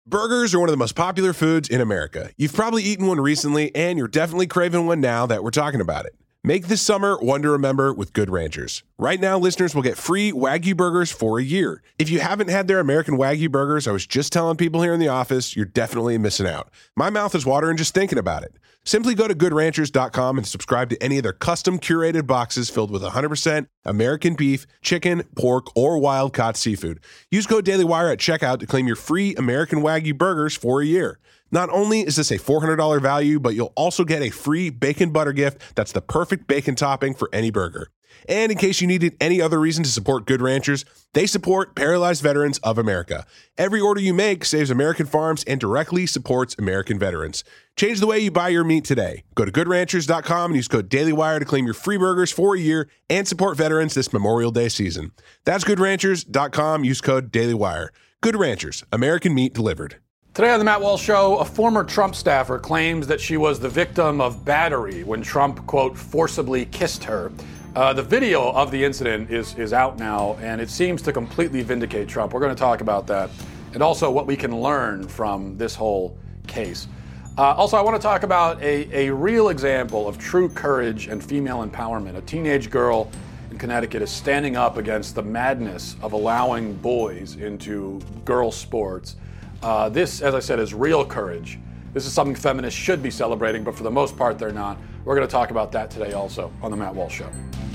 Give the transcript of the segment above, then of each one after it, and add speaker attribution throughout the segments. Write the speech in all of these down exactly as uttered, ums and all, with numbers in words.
Speaker 1: Burgers are one of the most popular foods in America. You've probably eaten one recently, and you're definitely craving one now that we're talking about it. Make this summer one to remember with Good Ranchers. Right now, listeners will get free Wagyu burgers for a year. If you haven't had their American Wagyu burgers, I was just telling people here in the office, you're definitely missing out. My mouth is watering just thinking about it. Simply go to good ranchers dot com and subscribe to any of their custom curated boxes filled with one hundred percent American beef, chicken, pork, or wild-caught seafood. Use code DailyWire at checkout to claim your free American Wagyu burgers for a year. Not only is this a four hundred dollars value, but you'll also get a free bacon butter gift that's the perfect bacon topping for any burger. And in case you needed any other reason to support Good Ranchers, they support Paralyzed Veterans of America. Every order you make saves American farms and directly supports American veterans. Change the way you buy your meat today. Go to good ranchers dot com and use code DailyWire to claim your free burgers for a year and support veterans this Memorial Day season. That's good ranchers dot com. Use code DailyWire. Good Ranchers, American meat delivered.
Speaker 2: Today on the Matt Walsh Show, a former Trump staffer claims that she was the victim of battery when Trump, quote, forcibly kissed her. Uh, the video of the incident is, is out now, and it seems to completely vindicate Trump. We're going to talk about that, and also what we can learn from this whole case. Uh, also, I want to talk about a, a real example of true courage and female empowerment. A teenage girl in Connecticut is standing up against the madness of allowing boys into girl sports. Uh, this, as I said, is real courage. This is something feminists should be celebrating, but for the most part, they're not. We're going to talk about that today also on the Matt Walsh Show.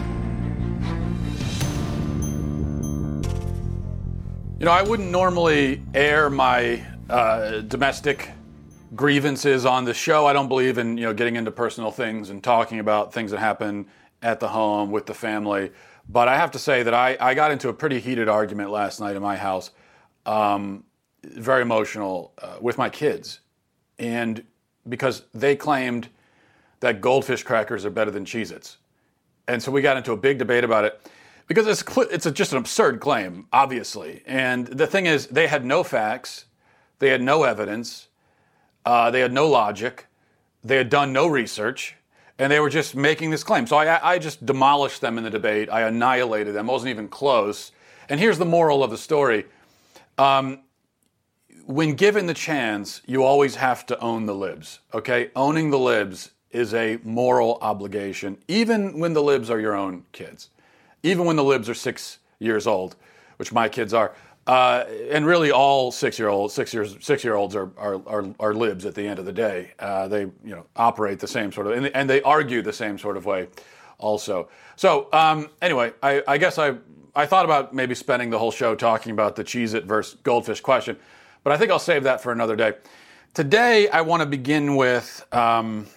Speaker 2: You know, I wouldn't normally air my uh, domestic grievances on the show. I don't believe in, you know, getting into personal things and talking about things that happen at the home with the family. But I have to say that I, I got into a pretty heated argument last night in my house. Um, very emotional uh, with my kids, and because they claimed that goldfish crackers are better than Cheez-Its. And so we got into a big debate about it because it's it's a, just an absurd claim, obviously. And the thing is, they had no facts, they had no evidence, uh, they had no logic, they had done no research, and they were just making this claim. So I, I just demolished them in the debate. I annihilated them. It wasn't even close. And here's the moral of the story. Um, When given the chance, you always have to own the libs, okay? Owning the libs is a moral obligation, even when the libs are your own kids, even when the libs are six years old, which my kids are. Uh, and really all six-year-olds, six years, six-year-olds are, are, are, are libs at the end of the day. Uh, they, you know, operate the same sort of, and, and they argue the same sort of way also. So um, anyway, I, I guess I, I thought about maybe spending the whole show talking about the Cheez-It versus goldfish question, but I think I'll save that for another day. Today, I want to begin with um,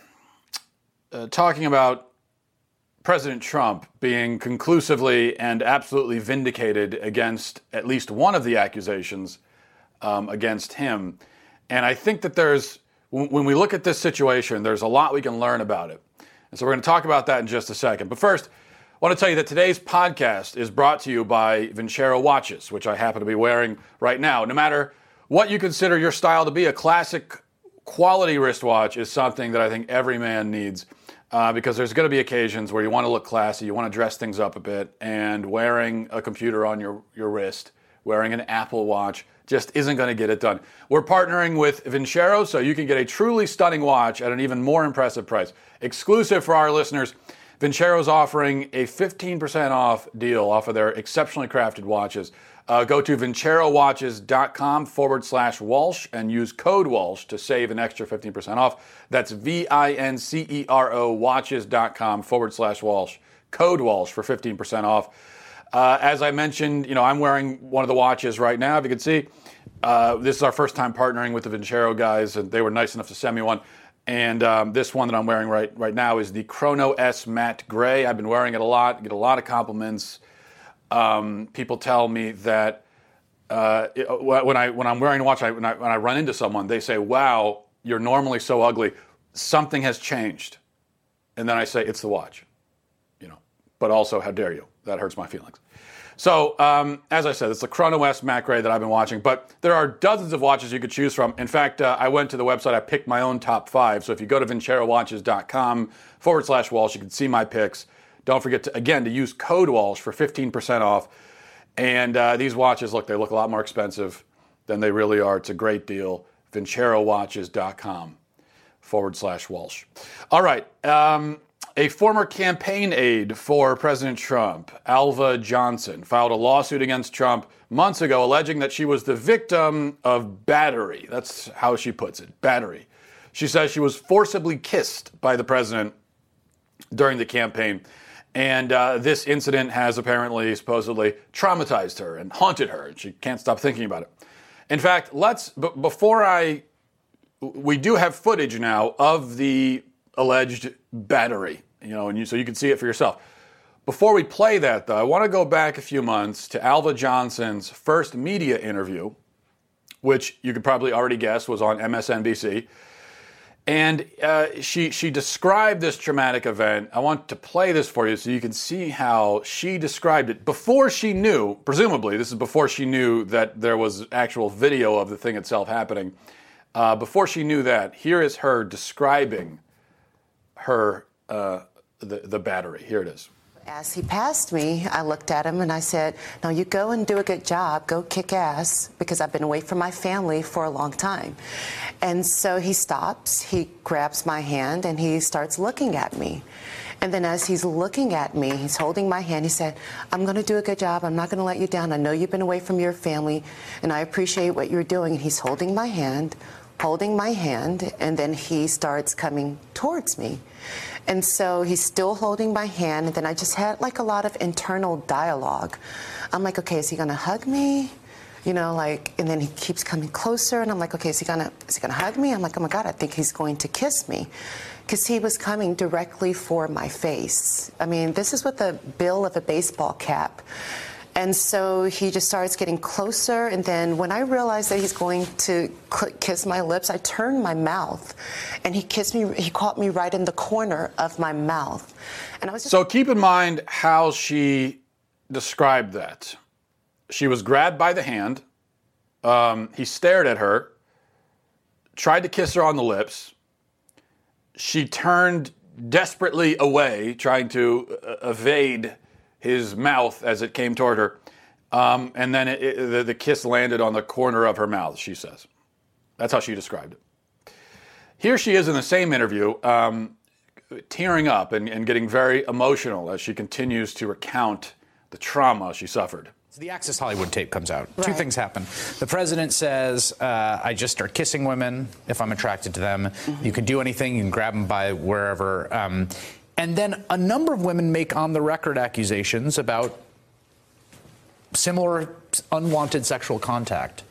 Speaker 2: uh, talking about President Trump being conclusively and absolutely vindicated against at least one of the accusations um, against him. And I think that there's, when we look at this situation, there's a lot we can learn about it. And so we're going to talk about that in just a second. But first, I want to tell you that today's podcast is brought to you by Vincero watches, which I happen to be wearing right now. No matter what you consider your style to be, a classic quality wristwatch is something that I think every man needs uh, because there's going to be occasions where you want to look classy, you want to dress things up a bit, and wearing a computer on your, your wrist, wearing an Apple Watch just isn't going to get it done. We're partnering with Vincero so you can get a truly stunning watch at an even more impressive price. Exclusive for our listeners, Vincero is offering a fifteen percent off deal off of their exceptionally crafted watches. Uh, go to vincerowatches.com forward slash Walsh and use code Walsh to save an extra fifteen percent off. That's V-I-N-C-E-R-O watches.com forward slash Walsh. Code Walsh for fifteen percent off. Uh, as I mentioned, you know, I'm wearing one of the watches right now. If you can see, uh, this is our first time partnering with the Vincero guys, and they were nice enough to send me one. And um, this one that I'm wearing right right now is the Chrono S Matte Gray. I've been wearing it a lot, get a lot of compliments. Um, people tell me that uh, it, when I when I'm wearing a watch, I, when I when I run into someone, they say, "Wow, you're normally so ugly. Something has changed." And then I say, "It's the watch," you know. But also, how dare you? That hurts my feelings. So, um, as I said, it's the Chrono S Matte Gray that I've been watching. But there are dozens of watches you could choose from. In fact, uh, I went to the website. I picked my own top five. So if you go to vincerowatches.com forward slash Walsh, you can see my picks. Don't forget, to again, to use code Walsh for fifteen percent off. And uh, these watches, look, they look a lot more expensive than they really are. It's a great deal. VinceroWatches.com forward slash Walsh. All right. Um, a former campaign aide for President Trump, Alva Johnson, filed a lawsuit against Trump months ago alleging that she was the victim of battery. That's how she puts it, battery. She says she was forcibly kissed by the president during the campaign. And uh, this incident has apparently, supposedly, traumatized her and haunted her. And she can't stop thinking about it. In fact, let's, b- before I, we do have footage now of the alleged battery, you know, and you, so you can see it for yourself. Before we play that, though, I want to go back a few months to Alva Johnson's first media interview, which you could probably already guess was on M S N B C. And uh, she she described this traumatic event. I want to play this for you so you can see how she described it before she knew, presumably, this is before she knew that there was actual video of the thing itself happening. Uh, before she knew that, here is her describing her uh, the, the battery. Here it is.
Speaker 3: As he passed me, I looked at him and I said, "No, you go and do a good job. Go kick ass," because I've been away from my family for a long time. And so he stops, he grabs my hand, and he starts looking at me. And then as he's looking at me, he's holding my hand. He said, "I'm going to do a good job. I'm not going to let you down. I know you've been away from your family, and I appreciate what you're doing." And he's holding my hand, holding my hand, and then he starts coming towards me. And so he's still holding my hand, and then I just had like a lot of internal dialogue. I'm like, okay, is he gonna hug me? You know, like, and then he keeps coming closer, and I'm like, okay, is he gonna, is he gonna hug me? I'm like, oh my God, I think he's going to kiss me. Because he was coming directly for my face. I mean, this is with the bill of a baseball cap. And so he just starts getting closer, and then when I realized that he's going to kiss my lips, I turned my mouth, and he kissed me, he caught me right in the corner of my mouth. And I was just
Speaker 2: So keep in mind how she described that. She was grabbed by the hand, um, he stared at her, tried to kiss her on the lips, she turned desperately away, trying to uh, evade his mouth as it came toward her. Um, and then it, it, the, the kiss landed on the corner of her mouth, she says. That's how she described it. Here she is in the same interview, um, tearing up and, and getting very emotional as she continues to recount the trauma she suffered.
Speaker 4: So the Access Hollywood tape comes out.
Speaker 3: Right.
Speaker 4: Two things happen. The president says, uh, I just start kissing women if I'm attracted to them. Mm-hmm. You can do anything. You can grab them by wherever. Um, And then a number of women make on-the-record accusations about similar unwanted sexual contact.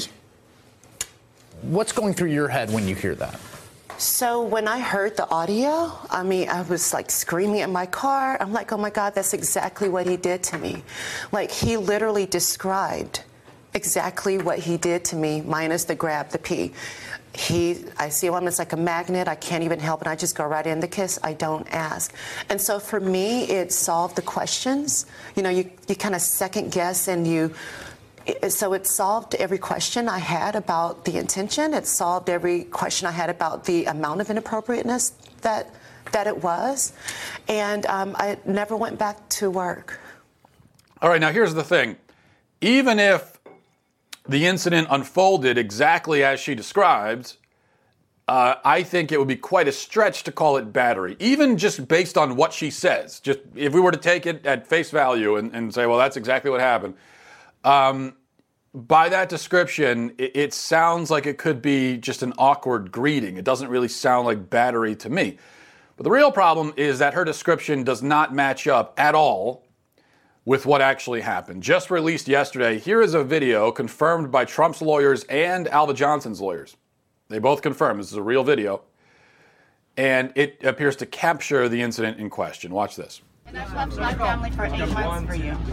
Speaker 4: What's going through your head when you hear that?
Speaker 3: So when I heard the audio, I mean, I was like screaming in my car. I'm like, oh my God, that's exactly what he did to me. Like, he literally described exactly what he did to me, minus the grab, the pee. He, I see him, it's like a magnet. I can't even help it. I just go right in the kiss. I don't ask. And so for me, it solved the questions. You know, you, you kind of second guess, and you, it, so it solved every question I had about the intention. It solved every question I had about the amount of inappropriateness that, that it was. And um, I never went back to work.
Speaker 2: All right, now here's the thing. Even if the incident unfolded exactly as she described, uh, I think it would be quite a stretch to call it battery, even just based on what she says. Just if we were to take it at face value and, and say, well, that's exactly what happened. Um, by that description, it, it sounds like it could be just an awkward greeting. It doesn't really sound like battery to me. But the real problem is that her description does not match up at all with what actually happened. Just released yesterday, here is a video confirmed by Trump's lawyers and Alva Johnson's lawyers. They both confirm this is a real video, and it appears to capture the incident in question. Watch this.
Speaker 5: And I've left my family for eight months for you.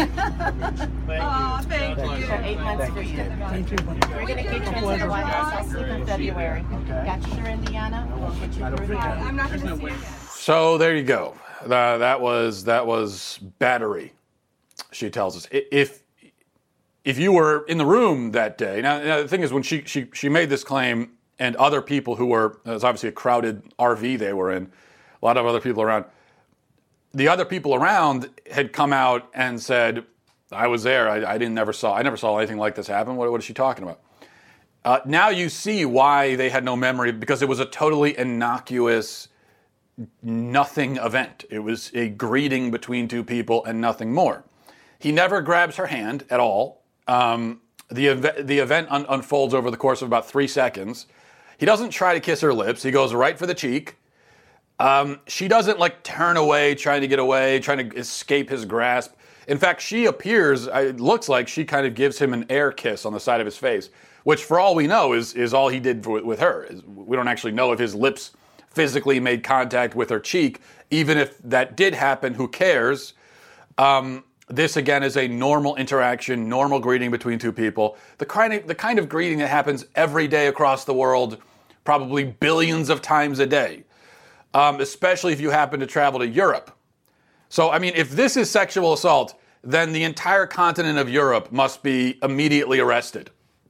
Speaker 6: Oh, thank you.
Speaker 5: For eight months for you. We're going to get you into the White House. I'll sleep in February. Got you through Indiana. We'll get you through here.
Speaker 6: I'm not going to see you.
Speaker 2: So there you go. Uh, that was that was battery. She tells us, if if you were in the room that day. Now, now the thing is, when she, she she made this claim, and other people who were, it was obviously a crowded R V they were in, a lot of other people around. The other people around had come out and said, "I was there. I, I didn't never saw. I never saw anything like this happen." What, what is she talking about? Uh, now you see why they had no memory, because it was a totally innocuous, nothing event. It was a greeting between two people and nothing more. He never grabs her hand at all. Um, the, ev- the event un- unfolds over the course of about three seconds. He doesn't try to kiss her lips. He goes right for the cheek. Um, she doesn't like turn away, trying to get away, trying to escape his grasp. In fact, she appears, it looks like she kind of gives him an air kiss on the side of his face, which for all we know is, is all he did for, with her. We don't actually know if his lips physically made contact with her cheek. Even if that did happen, who cares? Um, this, again, is a normal interaction, normal greeting between two people. The kind of, the kind of greeting that happens every day across the world, probably billions of times a day, um, especially if you happen to travel to Europe. So, I mean, if this is sexual assault, then the entire continent of Europe must be immediately arrested.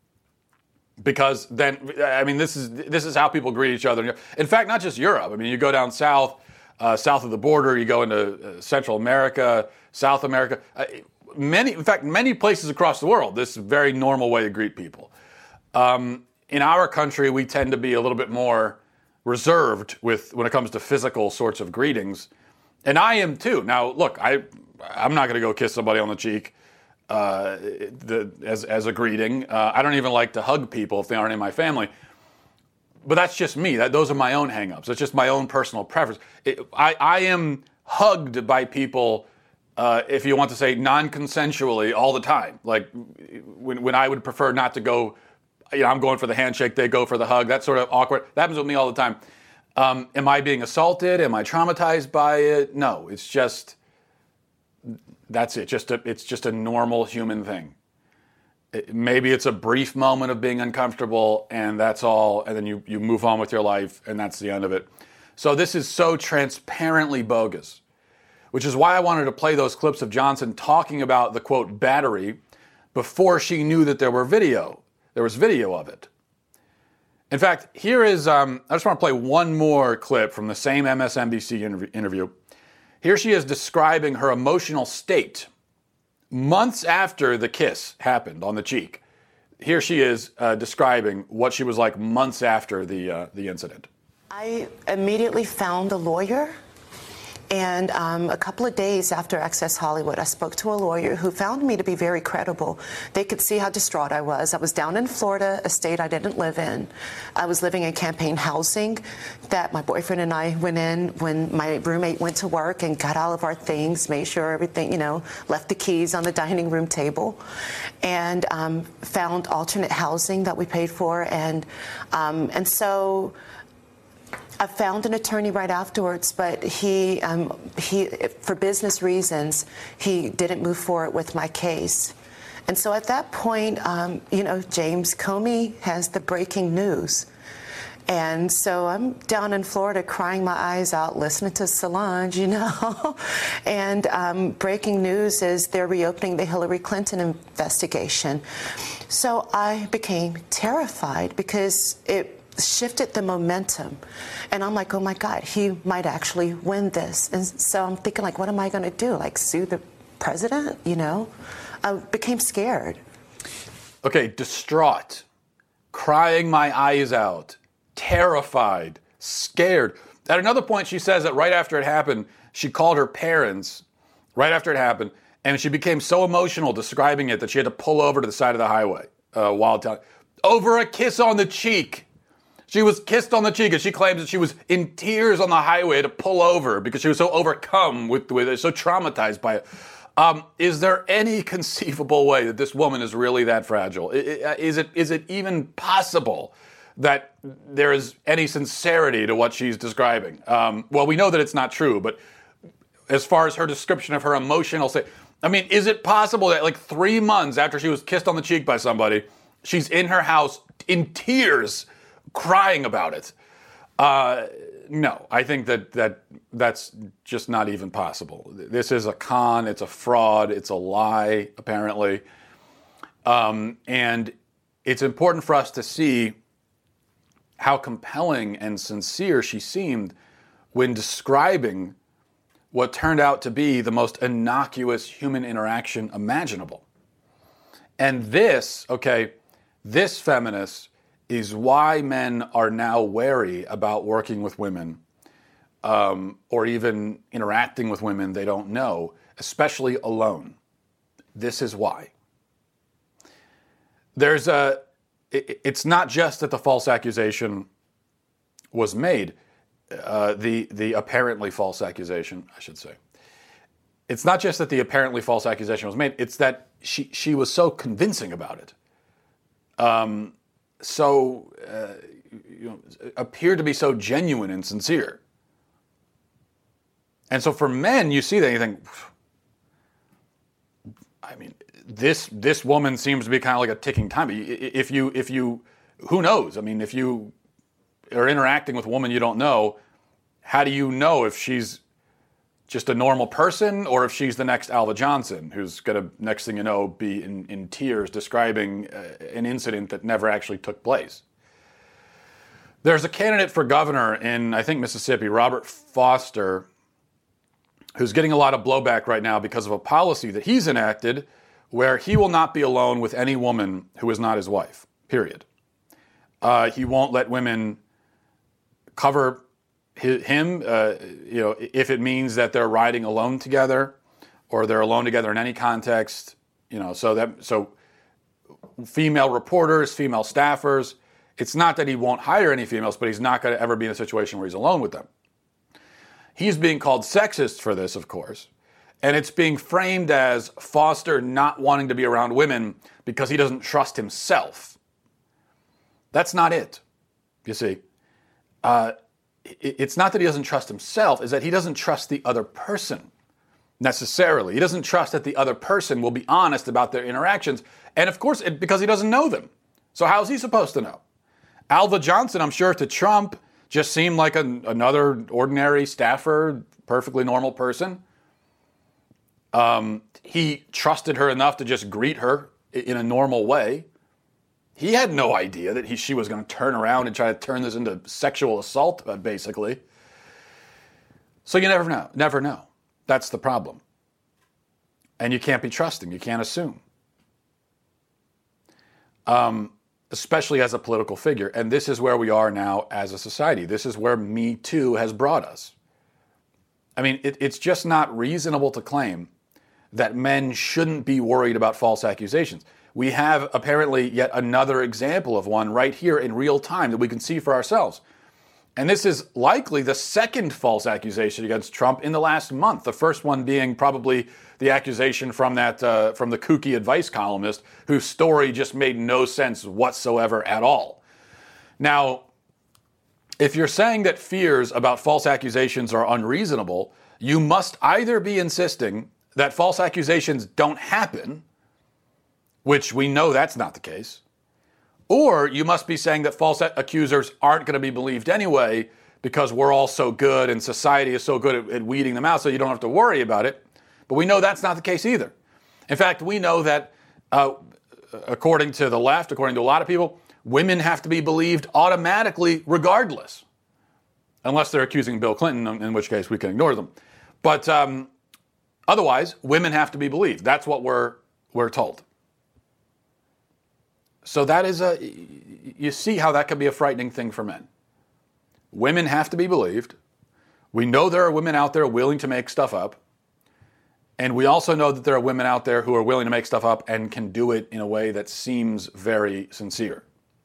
Speaker 2: Because then, I mean, this is this is how people greet each other. In fact, not just Europe. I mean, you go down south, uh, south of the border, you go into uh, Central America, South America. Uh, many, in fact, many places across the world, this is a very normal way to greet people. Um, in our country, we tend to be a little bit more reserved with when it comes to physical sorts of greetings. And I am too. Now, look, I, I'm not going to go kiss somebody on the cheek uh, the, as, as a greeting. Uh, I don't even like to hug people if they aren't in my family. But that's just me. That, those are my own hang-ups. It's just my own personal preference. It, I, I am hugged by people, uh, if you want to say non-consensually, all the time. Like when, when I would prefer not to go, you know, I'm going for the handshake, they go for the hug. That's sort of awkward. That happens with me all the time. Um, am I being assaulted? Am I traumatized by it? No, it's just, that's it. Just a, it's just a normal human thing. It, maybe it's a brief moment of being uncomfortable and that's all, and then you, you move on with your life and that's the end of it. So this is so transparently bogus, which is why I wanted to play those clips of Johnson talking about the, quote, battery before she knew that there were video. There was video of it. In fact, here is, um, I just want to play one more clip from the same M S N B C interv- interview. Here she is describing her emotional state months after the kiss happened on the cheek. Here she is uh, describing what she was like months after the, uh, the incident.
Speaker 3: I immediately found a lawyer. And um, a couple of days after Access Hollywood, I spoke to a lawyer who found me to be very credible. They could see how distraught I was. I was down in Florida, a state I didn't live in. I was living in campaign housing that my boyfriend and I went in when my roommate went to work and got all of our things, made sure everything, you know, left the keys on the dining room table, and um, found alternate housing that we paid for. And, um, and so... I found an attorney right afterwards, but he, um, he, for business reasons, he didn't move forward with my case. And so at that point, um, you know, James Comey has the breaking news. And so I'm down in Florida crying my eyes out, listening to Solange, you know. and um, breaking news is they're reopening the Hillary Clinton investigation. So I became terrified because it shifted the momentum. And I'm like, oh my God, he might actually win this. And so I'm thinking, like, what am I going to do? Like, sue the president? You know? I became scared.
Speaker 2: Okay, distraught, crying my eyes out, terrified, scared. At another point, she says that right after it happened, she called her parents right after it happened, and she became so emotional describing it that she had to pull over to the side of the highway uh, while telling, over a kiss on the cheek. She was kissed on the cheek, and she claims that she was in tears on the highway to pull over because she was so overcome with, with it, so traumatized by it. Um, is there any conceivable way that this woman is really that fragile? Is it is it even possible that there is any sincerity to what she's describing? Um, well, we know that it's not true, but as far as her description of her emotional state, I mean, is it possible that like three months after she was kissed on the cheek by somebody, she's in her house in tears, crying about it? Uh, no, I think that, that that's just not even possible. This is a con, it's a fraud, it's a lie, apparently. Um, and it's important for us to see how compelling and sincere she seemed when describing what turned out to be the most innocuous human interaction imaginable. And this, okay, this feminist is why men are now wary about working with women um, or even interacting with women they don't know, especially alone. This is why. There's a, it, it's not just that the false accusation was made, uh, the, the apparently false accusation, I should say. It's not just that the apparently false accusation was made, it's that she, she was so convincing about it. Um, so, uh, you know, appeared to be so genuine and sincere. And so for men, you see that and you think, I mean, this this woman seems to be kind of like a ticking time. If you, if you, who knows? I mean, if you are interacting with a woman you don't know, how do you know if she's just a normal person or if she's the next Alva Johnson, who's going to, next thing you know, be in, in tears describing uh, an incident that never actually took place? There's a candidate for governor in, I think, Mississippi, Robert Foster, who's getting a lot of blowback right now because of a policy that he's enacted where he will not be alone with any woman who is not his wife, period. Uh, he won't let women cover his, him, uh, you know, if it means that they're riding alone together or they're alone together in any context, you know, so that, so female reporters, female staffers, it's not that he won't hire any females, but he's not going to ever be in a situation where he's alone with them. He's being called sexist for this, of course, and it's being framed as Foster not wanting to be around women because he doesn't trust himself. That's not it, you see. Uh, it's not that he doesn't trust himself, it's that he doesn't trust the other person necessarily. He doesn't trust that the other person will be honest about their interactions, and of course, it, because he doesn't know them. So how is he supposed to know? Alva Johnson, I'm sure, to Trump, just seemed like an, another ordinary staffer, perfectly normal person. Um, he trusted her enough to just greet her in a normal way. He had no idea that he, she was going to turn around and try to turn this into sexual assault, uh, basically. So you never know. Never know. That's the problem. And you can't be trusting. You can't assume. Um... especially as a political figure. And this is where we are now as a society. This is where Me Too has brought us. I mean, it, it's just not reasonable to claim that men shouldn't be worried about false accusations. We have apparently yet another example of one right here in real time that we can see for ourselves. And this is likely the second false accusation against Trump in the last month. The first one being probably the accusation from that uh, from the kooky advice columnist whose story just made no sense whatsoever at all. Now, if you're saying that fears about false accusations are unreasonable, you must either be insisting that false accusations don't happen, which we know that's not the case, or you must be saying that false accusers aren't going to be believed anyway because we're all so good and society is so good at, at weeding them out so you don't have to worry about it. But we know that's not the case either. In fact, we know that uh, according to the left, according to a lot of people, women have to be believed automatically regardless. Unless they're accusing Bill Clinton, in which case we can ignore them. But um, otherwise, women have to be believed. That's what we're we're told. So that is a, you see how that could be a frightening thing for men. Women have to be believed. We know there are women out there willing to make stuff up. And we also know that there are women out there who are willing to make stuff up and can do it in a way that seems very sincere.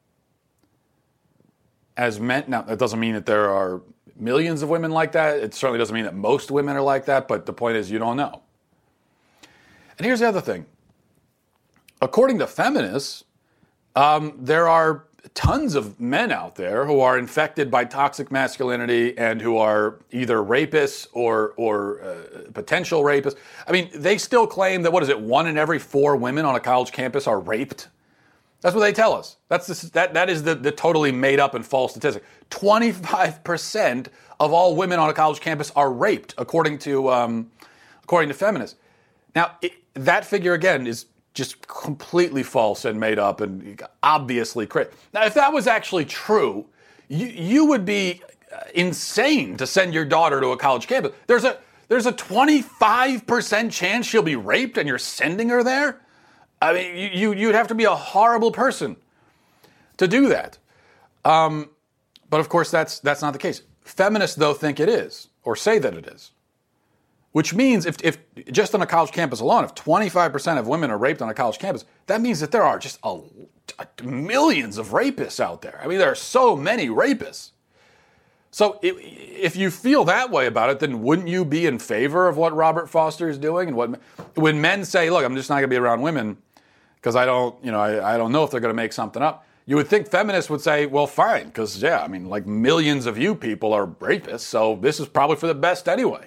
Speaker 2: As men, now that doesn't mean that there are millions of women like that. It certainly doesn't mean that most women are like that, but the point is you don't know. And here's the other thing. According to feminists, Um, there are tons of men out there who are infected by toxic masculinity and who are either rapists or or uh, potential rapists. I mean, they still claim that, what is it, one in every four women on a college campus are raped? That's what they tell us. That's the, that that is the, the totally made up and false statistic. twenty-five percent of all women on a college campus are raped, according to um, according to feminists. Now, it, that figure again is just completely false and made up and obviously crazy. Now, if that was actually true, you, you would be insane to send your daughter to a college campus. There's a there's a twenty-five percent chance she'll be raped and you're sending her there? I mean, you, you'd have to be a horrible person to do that. Um, but of course, that's that's not the case. Feminists, though, think it is, or say that it is. Which means if, if just on a college campus alone, if twenty-five percent of women are raped on a college campus, that means that there are just a, a, millions of rapists out there. I mean, there are so many rapists. So if, if you feel that way about it, then wouldn't you be in favor of what Robert Foster is doing? And what when men say, look, I'm just not going to be around women because I don't, you know, I, I don't know if they're going to make something up. You would think feminists would say, well, fine, because, yeah, I mean, like millions of you people are rapists, so this is probably for the best anyway.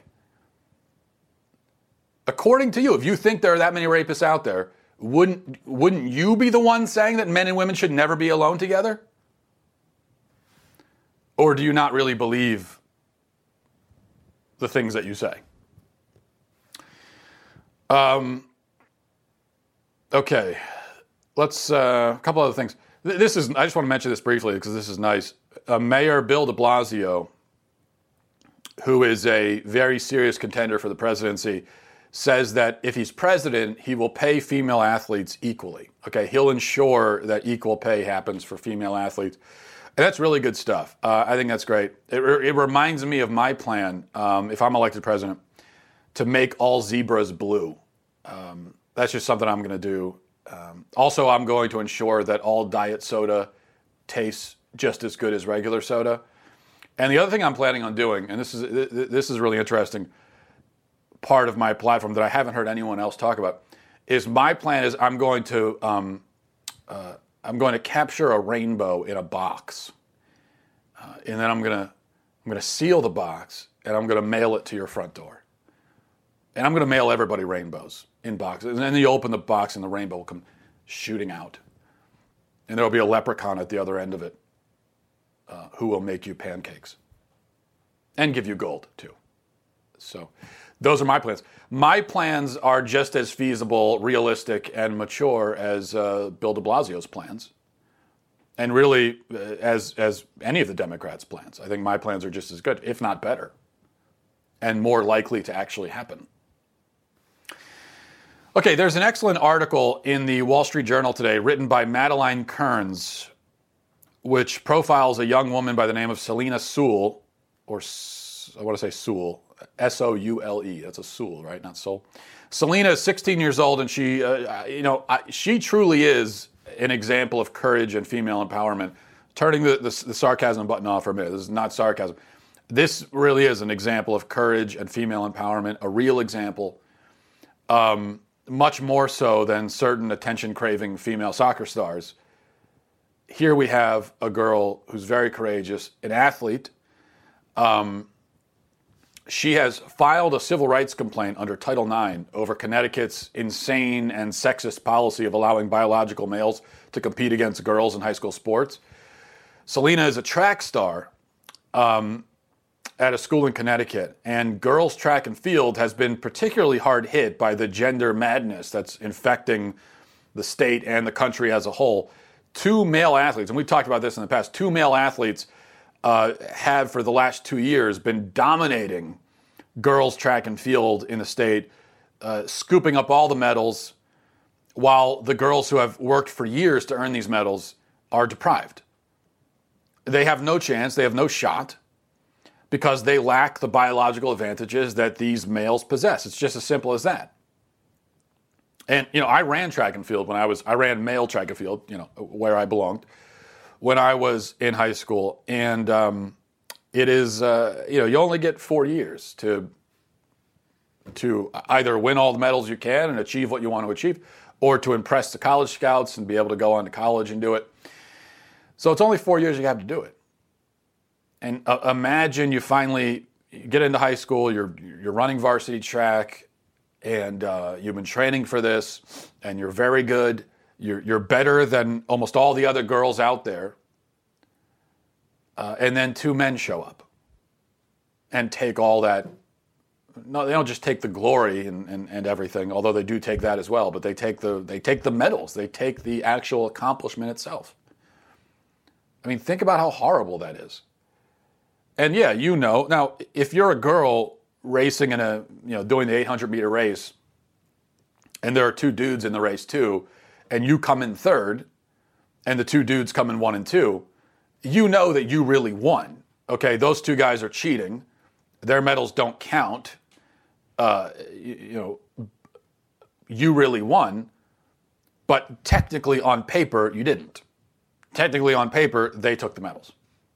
Speaker 2: According to you, if you think there are that many rapists out there, wouldn't wouldn't you be the one saying that men and women should never be alone together? Or do you not really believe the things that you say? Um, okay, let's, uh, a couple other things. This is, I just want to mention this briefly because this is nice. Uh, Mayor Bill de Blasio, who is a very serious contender for the presidency, says that if he's president, he will pay female athletes equally. Okay, he'll ensure that equal pay happens for female athletes. And that's really good stuff. Uh, I think that's great. It, it reminds me of my plan, um, if I'm elected president, to make all zebras blue. Um, that's just something I'm going to do. Um, also, I'm going to ensure that all diet soda tastes just as good as regular soda. And the other thing I'm planning on doing, and this is this is really interesting, part of my platform that I haven't heard anyone else talk about, is my plan is I'm going to um, uh, I'm going to capture a rainbow in a box, uh, and then I'm gonna I'm gonna seal the box and I'm gonna mail it to your front door, and I'm gonna mail everybody rainbows in boxes, and then you open the box and the rainbow will come shooting out, and there'll be a leprechaun at the other end of it, uh, who will make you pancakes, and give you gold too. So. Those are my plans. My plans are just as feasible, realistic, and mature as uh, Bill de Blasio's plans, and really uh, as as any of the Democrats' plans. I think my plans are just as good, if not better, and more likely to actually happen. Okay, there's an excellent article in the Wall Street Journal today written by Madeline Kearns, which profiles a young woman by the name of Selena Soule, or I want to say Soule, S O U L E. That's a Soule, right? Not Soul. Selena is sixteen years old, and she, uh, you know, I, she truly is an example of courage and female empowerment. Turning the, the, the sarcasm button off for a minute. This is not sarcasm. This really is an example of courage and female empowerment, a real example, um, much more so than certain attention-craving female soccer stars. Here we have a girl who's very courageous, an athlete. Um, She has filed a civil rights complaint under Title nine over Connecticut's insane and sexist policy of allowing biological males to compete against girls in high school sports. Selena is a track star um, at a school in Connecticut, and girls track and field has been particularly hard hit by the gender madness that's infecting the state and the country as a whole. Two male athletes, and we've talked about this in the past, two male athletes Uh, have for the last two years been dominating girls track and field in the state, uh, scooping up all the medals, while the girls who have worked for years to earn these medals are deprived. They have no chance, they have no shot, because they lack the biological advantages that these males possess. It's just as simple as that. And, you know, I ran track and field when I was, I ran male track and field, you know, where I belonged, when I was in high school, and um, it is, uh, you know, you only get four years to to either win all the medals you can and achieve what you want to achieve, or to impress the college scouts and be able to go on to college and do it. So it's only four years you have to do it. And uh, imagine you finally get into high school, you're you're running varsity track, and uh, you've been training for this, and you're very good. You're, you're better than almost all the other girls out there. Uh, and then two men show up and take all that. No, they don't just take the glory and, and, and everything, although they do take that as well, but they take the they take the medals. They take the actual accomplishment itself. I mean, think about how horrible that is. And yeah, you know, now, if you're a girl racing in a, you know, doing the eight hundred meter race, and there are two dudes in the race too, and you come in third, and the two dudes come in one and two, you know that you really won. Okay, those two guys are cheating. Their medals don't count. Uh, you, you know, you really won. But technically on paper, you didn't. Technically on paper, they took the medals.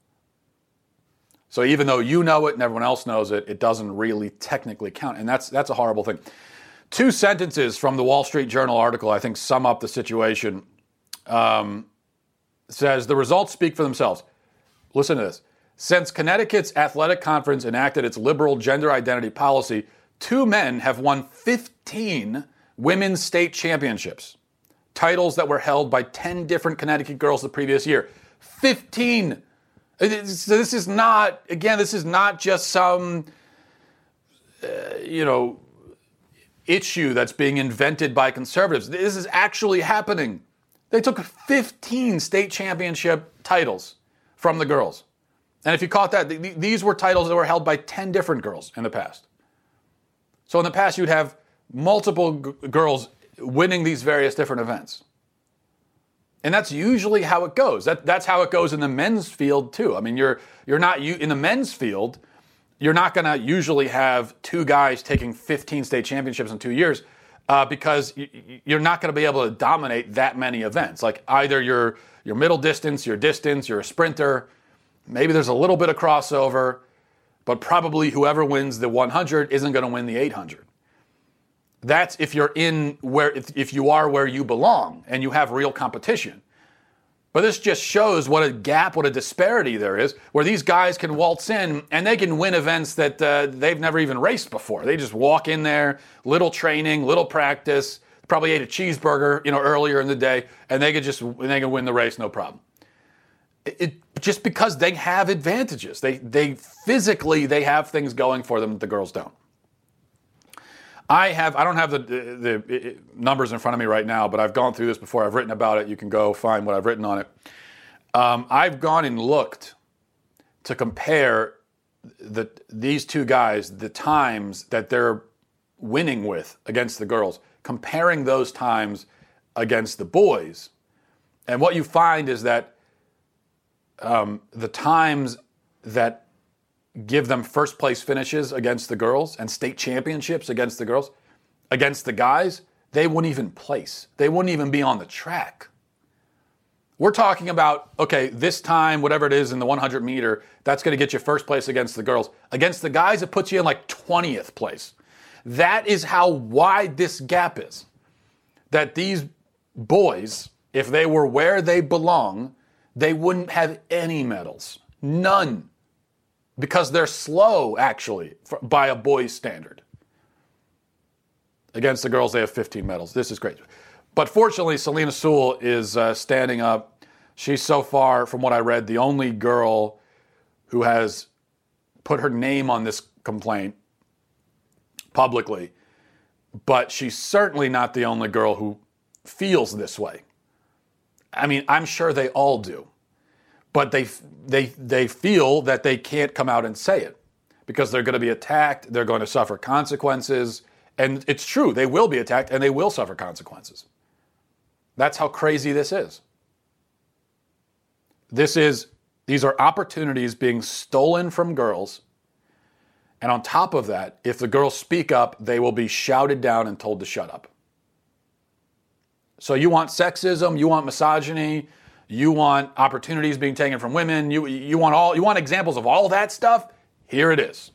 Speaker 2: So even though you know it and everyone else knows it, it doesn't really technically count. And that's that's a horrible thing. Two sentences from the Wall Street Journal article, I think, sum up the situation. Um, says, the results speak for themselves. Listen to this. Since Connecticut's athletic conference enacted its liberal gender identity policy, two men have won fifteen women's state championships, titles that were held by ten different Connecticut girls the previous year. fifteen. So this is not, again, this is not just some, uh, you know, issue that's being invented by conservatives. This is actually happening. They took fifteen state championship titles from the girls. And if you caught that, th- these were titles that were held by ten different girls in the past. So in the past, you'd have multiple g- girls winning these various different events. And that's usually how it goes. That, that's how it goes in the men's field too. I mean, you're you're not you in the men's field, you're not going to usually have two guys taking fifteen state championships in two years uh, because y- you're not going to be able to dominate that many events. Like either you're your middle distance, your distance, you're a sprinter. Maybe there's a little bit of crossover, but probably whoever wins the one hundred isn't going to win the eight hundred. That's if you're in where, if, if you are where you belong and you have real competition. But this just shows what a gap, what a disparity there is, where these guys can waltz in and they can win events that uh, they've never even raced before. They just walk in there, little training, little practice, probably ate a cheeseburger, you know, earlier in the day, and they could just they can win the race, no problem. It, it just because they have advantages, they they physically they have things going for them that the girls don't. I have, I don't have the, the, the numbers in front of me right now, but I've gone through this before. I've written about it. You can go find what I've written on it. Um, I've gone and looked to compare the, these two guys, the times that they're winning with against the girls, comparing those times against the boys. And what you find is that um, the times that give them first place finishes against the girls and state championships against the girls, against the guys, they wouldn't even place. They wouldn't even be on the track. We're talking about, okay, this time, whatever it is in the one hundred meter, that's going to get you first place against the girls. Against the guys, it puts you in like twentieth place. That is how wide this gap is. That these boys, if they were where they belong, they wouldn't have any medals. None. Because they're slow, actually, for, by a boy's standard. Against the girls, they have fifteen medals. This is great. But fortunately, Selena Sewell is uh, standing up. She's so far, from what I read, the only girl who has put her name on this complaint publicly. But she's certainly not the only girl who feels this way. I mean, I'm sure they all do. But they they they feel that they can't come out and say it because they're going to be attacked, they're going to suffer consequences, and it's true, they will be attacked and they will suffer consequences. That's how crazy this is. This is these are opportunities being stolen from girls, and on top of that, if the girls speak up, they will be shouted down and told to shut up. So you want sexism, you want misogyny, you want opportunities being taken from women. You you want all you want examples of all that stuff. Here it is.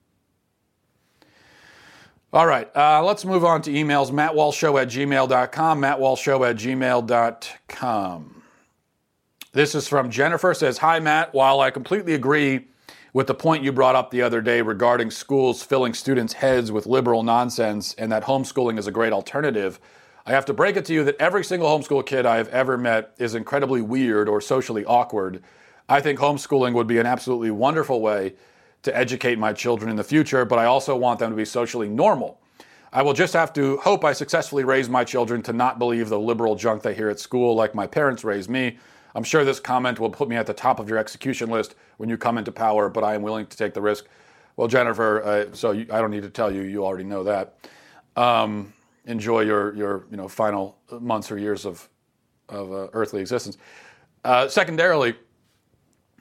Speaker 2: All right, uh, let's move on to emails. Matt Walsh Show at gmail dot com. Matt Walsh Show at gmail dot com. This is from Jennifer. Says, hi Matt. While I completely agree with the point you brought up the other day regarding schools filling students' heads with liberal nonsense and that homeschooling is a great alternative, I have to break it to you that every single homeschool kid I have ever met is incredibly weird or socially awkward. I think homeschooling would be an absolutely wonderful way to educate my children in the future, but I also want them to be socially normal. I will just have to hope I successfully raise my children to not believe the liberal junk they hear at school like my parents raised me. I'm sure this comment will put me at the top of your execution list when you come into power, but I am willing to take the risk. Well, Jennifer, uh, so you, I don't need to tell you, you already know that. Um... Enjoy your, your you know, final months or years of, of uh, earthly existence. Uh, secondarily,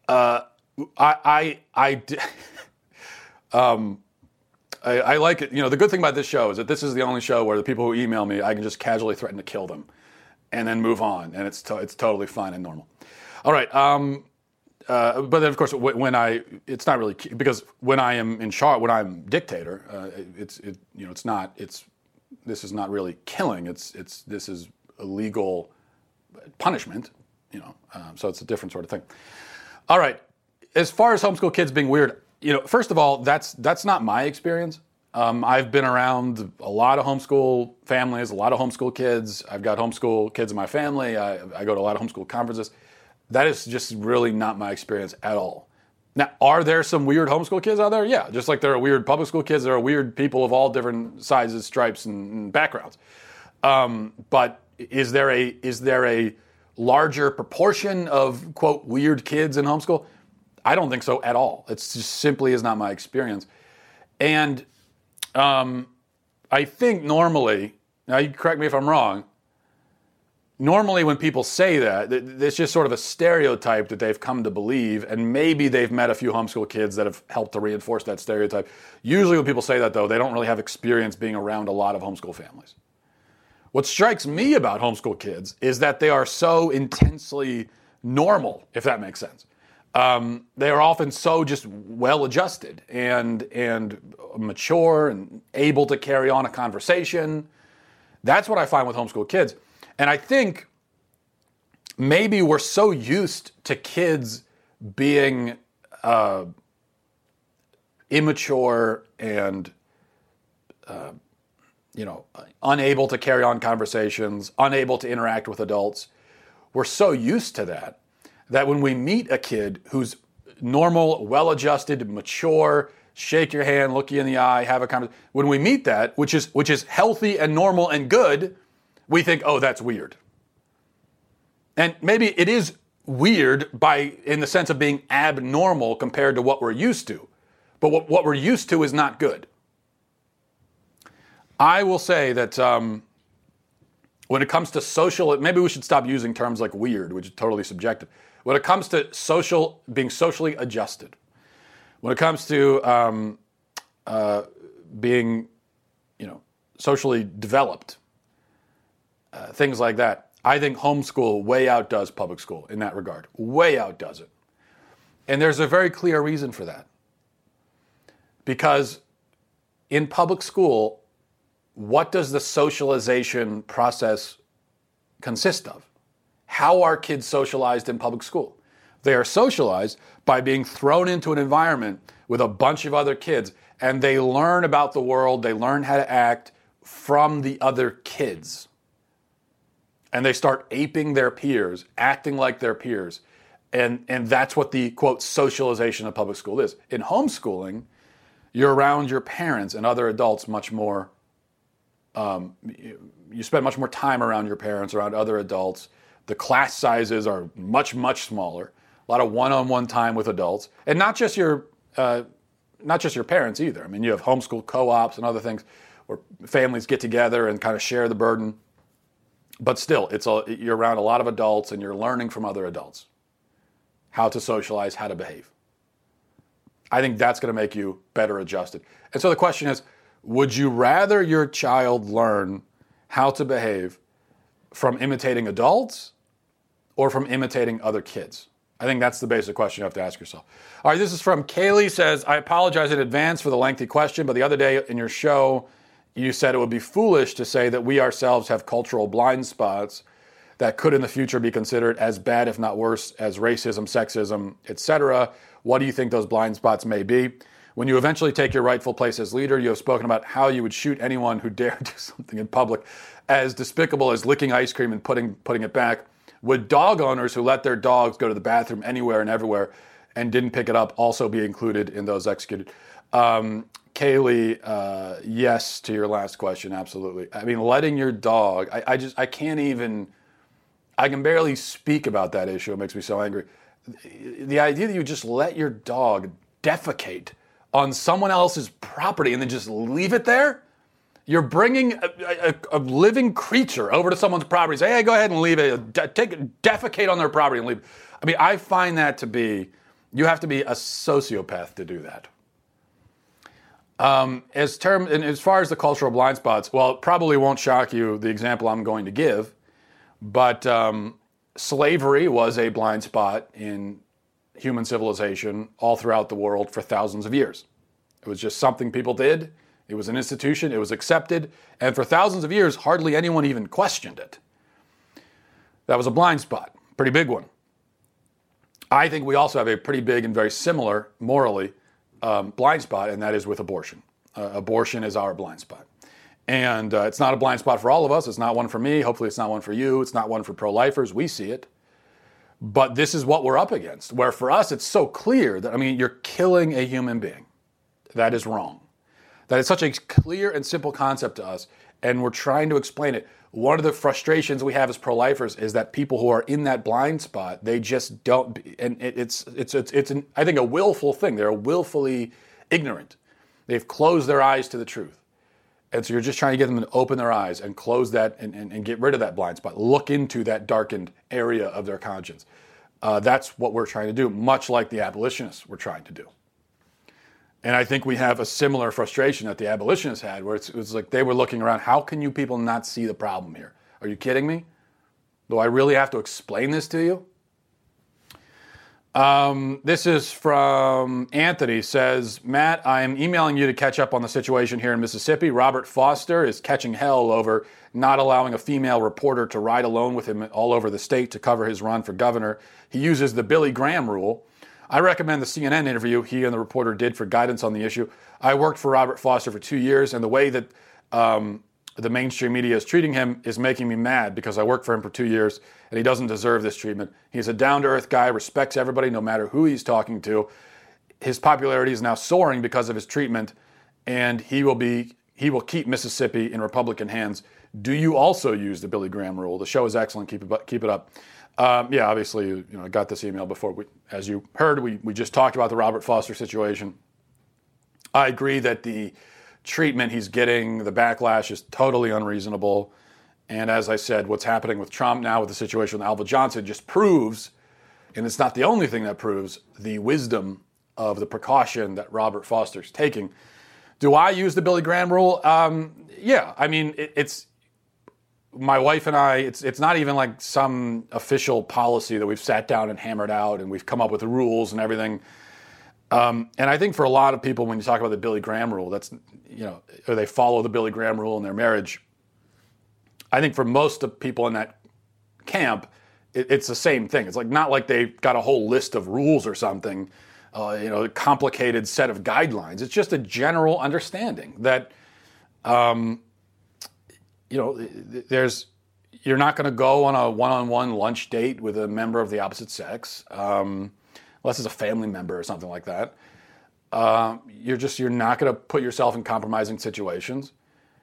Speaker 2: Uh, I, I, I, um, I, I like it. You know, the good thing about this show is that this is the only show where the people who email me, I can just casually threaten to kill them, and then move on, and it's to, it's totally fine and normal. All right. Um, uh, but then, of course, when I, it's not really because when I am in charge, when I'm dictator, uh, it's it, you know, it's not it's this is not really killing. It's it's this is a legal punishment. You know, um, so it's a different sort of thing. All right. As far as homeschool kids being weird, you know, first of all, that's that's not my experience. Um, I've been around a lot of homeschool families, a lot of homeschool kids. I've got homeschool kids in my family. I, I go to a lot of homeschool conferences. That is just really not my experience at all. Now, are there some weird homeschool kids out there? Yeah, just like there are weird public school kids, there are weird people of all different sizes, stripes, and, and backgrounds. Um, but is there a is there a larger proportion of, quote, weird kids in homeschool? I don't think so at all. It's just simply is not my experience. And um, I think normally, now you correct me if I'm wrong, normally when people say that, it's just sort of a stereotype that they've come to believe, and maybe they've met a few homeschool kids that have helped to reinforce that stereotype. Usually when people say that, though, they don't really have experience being around a lot of homeschool families. What strikes me about homeschool kids is that they are so intensely normal, if that makes sense. Um, they are often so just well-adjusted and and mature and able to carry on a conversation. That's what I find with homeschool kids. And I think maybe we're so used to kids being uh, immature and uh, you know, unable to carry on conversations, unable to interact with adults. We're so used to that, that when we meet a kid who's normal, well-adjusted, mature, shake your hand, look you in the eye, have a conversation, when we meet that, which is which is healthy and normal and good, we think, oh, that's weird. And maybe it is weird by in the sense of being abnormal compared to what we're used to. But what, what we're used to is not good. I will say that um, when it comes to social, maybe we should stop using terms like weird, which is totally subjective. When it comes to social, being socially adjusted, when it comes to um, uh, being, you know, socially developed, uh, things like that, I think homeschool way outdoes public school in that regard. Way outdoes it. And there's a very clear reason for that. Because in public school, what does the socialization process consist of? How are kids socialized in public school? They are socialized by being thrown into an environment with a bunch of other kids, and they learn about the world, they learn how to act from the other kids. And they start aping their peers, acting like their peers. And, and that's what the, quote, socialization of public school is. In homeschooling, you're around your parents and other adults much more. Um, you, you spend much more time around your parents, around other adults. The class sizes are much, much smaller. A lot of one-on-one time with adults. And not just your uh, not just your parents either. I mean, you have homeschool co-ops and other things where families get together and kind of share the burden. But still, it's a, you're around a lot of adults and you're learning from other adults how to socialize, how to behave. I think that's going to make you better adjusted. And so the question is, would you rather your child learn how to behave from imitating adults or from imitating other kids? I think that's the basic question you have to ask yourself. All right, this is from Kaylee. Says, I apologize in advance for the lengthy question, but the other day in your show, you said it would be foolish to say that we ourselves have cultural blind spots that could in the future be considered as bad, if not worse, as racism, sexism, et cetera. What do you think those blind spots may be? When you eventually take your rightful place as leader, you have spoken about how you would shoot anyone who dare do something in public as despicable as licking ice cream and putting putting it back. Would dog owners who let their dogs go to the bathroom anywhere and everywhere and didn't pick it up also be included in those executed? Um, Kaylee, uh, yes to your last question, absolutely. I mean, letting your dog, I, I just, I can't even, I can barely speak about that issue. It makes me so angry. The idea that you just let your dog defecate on someone else's property and then just leave it there? You're bringing a, a, a living creature over to someone's property and say, hey, go ahead and leave it. De- take defecate on their property and leave. I mean, I find that to be You have to be a sociopath to do that. Um, as term, and as far as the cultural blind spots, well, it probably won't shock you the example I'm going to give, but um, slavery was a blind spot in human civilization all throughout the world for thousands of years. It was just something people did. It was an institution. It was accepted. And for thousands of years, hardly anyone even questioned it. That was a blind spot, pretty big one. I think we also have a pretty big and very similar, morally, um, blind spot, and that is with abortion. Uh, abortion is our blind spot. And uh, it's not a blind spot for all of us. It's not one for me. Hopefully it's not one for you. It's not one for pro-lifers. We see it. But this is what we're up against, where for us it's so clear that, I mean, you're killing a human being. That is wrong. That is such a clear and simple concept to us, and we're trying to explain it. One of the frustrations we have as pro-lifers is that people who are in that blind spot, they just don't, and it, it's, it's, it's, it's an, I think, a willful thing. They're willfully ignorant. They've closed their eyes to the truth. And so you're just trying to get them to open their eyes and close that and, and, and get rid of that blind spot. Look into that darkened area of their conscience. Uh, that's what we're trying to do, much like the abolitionists were trying to do. And I think we have a similar frustration that the abolitionists had, where it's, it was like they were looking around, how can you people not see the problem here? Are you kidding me? Do I really have to explain this to you? Um, this is from Anthony, says, Matt, I am emailing you to catch up on the situation here in Mississippi. Robert Foster is catching hell over not allowing a female reporter to ride alone with him all over the state to cover his run for governor. He uses the Billy Graham rule. I recommend the C N N interview he and the reporter did for guidance on the issue. I worked for Robert Foster for two years, and the way that um, the mainstream media is treating him is making me mad because I worked for him for two years, and he doesn't deserve this treatment. He's a down-to-earth guy, respects everybody no matter who he's talking to. His popularity is now soaring because of his treatment, and he will be he will keep Mississippi in Republican hands. Do you also use the Billy Graham rule? The show is excellent. Keep it, keep it up. Um, yeah, obviously, you know, I got this email before. We, as you heard, we, we just talked about the Robert Foster situation. I agree that the treatment he's getting, the backlash, is totally unreasonable. And as I said, what's happening with Trump now with the situation with Alva Johnson just proves, and it's not the only thing that proves, the wisdom of the precaution that Robert Foster's taking. Do I use the Billy Graham rule? Um, yeah, I mean, it, it's... My wife and I, it's it's not even like some official policy that we've sat down and hammered out and we've come up with the rules and everything. Um, and I think for a lot of people, when you talk about the Billy Graham rule, that's, you know, or they follow the Billy Graham rule in their marriage. I think for most of people in that camp, it, it's the same thing. It's like not like they've got a whole list of rules or something, uh, you know, a complicated set of guidelines. It's just a general understanding that, um, you know, there's, you're not going to go on a one-on-one lunch date with a member of the opposite sex, um, unless it's a family member or something like that. Uh, you're just, you're not going to put yourself in compromising situations.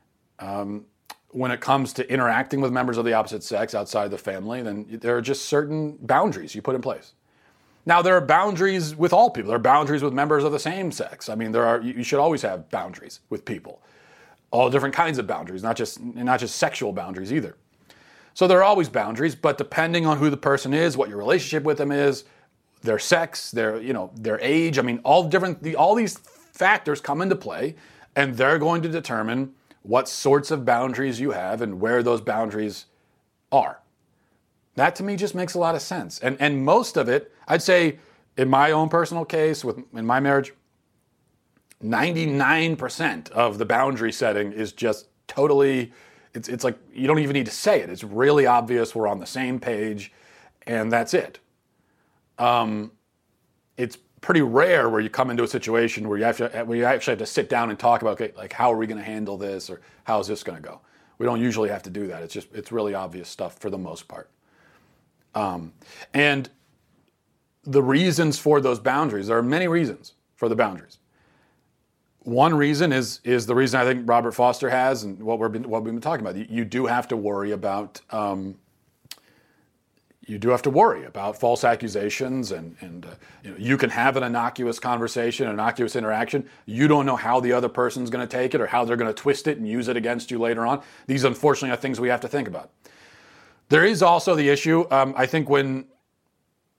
Speaker 2: Um, when it comes to interacting with members of the opposite sex outside the family, then there are just certain boundaries you put in place. Now, there are boundaries with all people. There are boundaries with members of the same sex. I mean, there are, you should always have boundaries with people. All different kinds of boundaries, not just not just sexual boundaries either. So there are always boundaries, but depending on who the person is, what your relationship with them is, their sex, their you know their age, I mean, all different the, all these factors come into play, and they're going to determine what sorts of boundaries you have and where those boundaries are. That to me just makes a lot of sense, and and most of it, I'd say, in my own personal case with in my marriage, ninety-nine percent of the boundary setting is just totally, it's it's like you don't even need to say it. It's really obvious we're on the same page, and that's it. Um, it's pretty rare where you come into a situation where you have to, where you actually have to sit down and talk about, okay, like how are we going to handle this, or how is this going to go? We don't usually have to do that. It's just, it's really obvious stuff for the most part. Um, and the reasons for those boundaries, there are many reasons for the boundaries. One reason is is the reason I think Robert Foster has, and what we've been what we've been talking about. You, you do have to worry about um, you do have to worry about false accusations, and and uh, you know, you can have an innocuous conversation, an innocuous interaction. You don't know how the other person's going to take it or how they're going to twist it and use it against you later on. These, unfortunately, are things we have to think about. There is also the issue. Um, I think when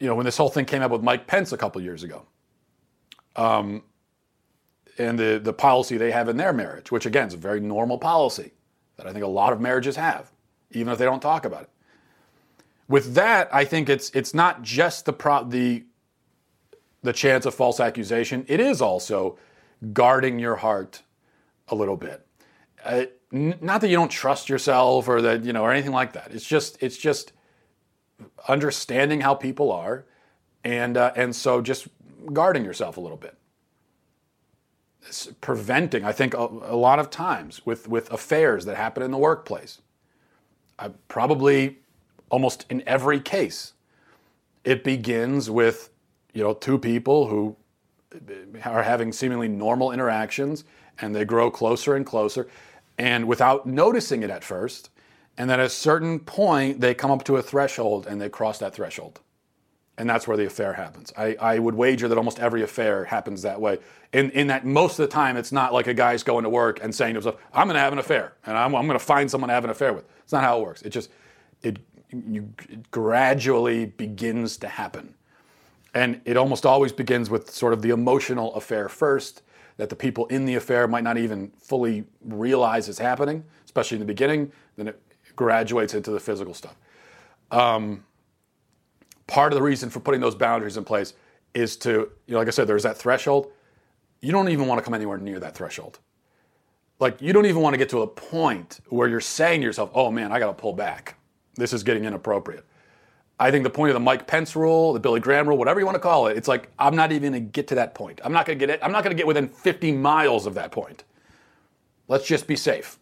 Speaker 2: you know, when this whole thing came up with Mike Pence a couple years ago, um, and the, the policy they have in their marriage, which again is a very normal policy that I think a lot of marriages have, even if they don't talk about it. With that, I think it's it's not just the pro, the the chance of false accusation. It is also guarding your heart a little bit. Uh, n- not that you don't trust yourself or that you know or anything like that. It's just it's just understanding how people are, and uh, and so just guarding yourself a little bit. It's preventing, I think, a, a lot of times with with affairs that happen in the workplace. I probably. Almost in every case, it begins with, you know, two people who are having seemingly normal interactions, and they grow closer and closer, and without noticing it at first, and then at a certain point, they come up to a threshold and they cross that threshold. And that's where the affair happens. I, I would wager that almost every affair happens that way. In, in that most of the time, it's not like a guy's going to work and saying to himself, I'm going to have an affair, and I'm, I'm going to find someone to have an affair with. It's not how it works. It just, it You, it gradually begins to happen. And it almost always begins with sort of the emotional affair first, that the people in the affair might not even fully realize is happening, especially in the beginning. Then it graduates into the physical stuff. Um, part of the reason for putting those boundaries in place is to, you know, like I said, there's that threshold. You don't even want to come anywhere near that threshold. Like, you don't even want to get to a point where you're saying to yourself, oh man, I got to pull back. This is getting inappropriate. I think the point of the Mike Pence rule, the Billy Graham rule, whatever you want to call it, it's like, I'm not even going to get to that point. I'm not going to get it. I'm not going to get within fifty miles of that point. Let's just be safe.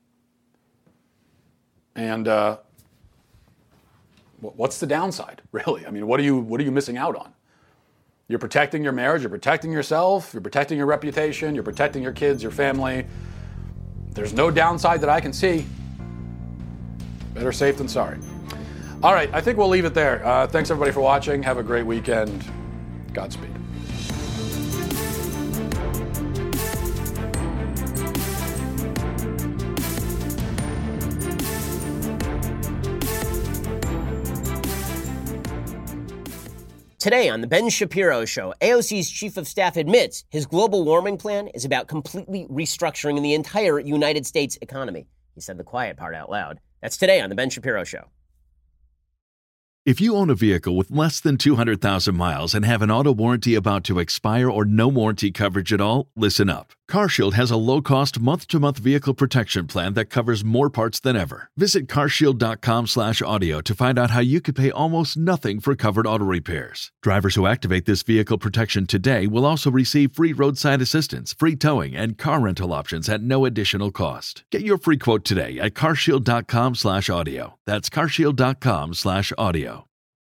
Speaker 2: And uh, what's the downside, really? I mean, what are you what are you missing out on? You're protecting your marriage. You're protecting yourself. You're protecting your reputation. You're protecting your kids, your family. There's no downside that I can see. Better safe than sorry. All right, I think we'll leave it there. Uh, thanks, everybody, for watching. Have a great weekend. Godspeed.
Speaker 7: Today on The Ben Shapiro Show, A O C's chief of staff admits his global warming plan is about completely restructuring the entire United States economy. He said the quiet part out loud. That's today on The Ben Shapiro Show.
Speaker 8: If you own a vehicle with less than two hundred thousand miles and have an auto warranty about to expire or no warranty coverage at all, listen up. CarShield has a low-cost month-to-month vehicle protection plan that covers more parts than ever. Visit carshield.com slash audio to find out how you could pay almost nothing for covered auto repairs. Drivers who activate this vehicle protection today will also receive free roadside assistance, free towing, and car rental options at no additional cost. Get your free quote today at carshield.com slash audio. That's carshield.com slash audio.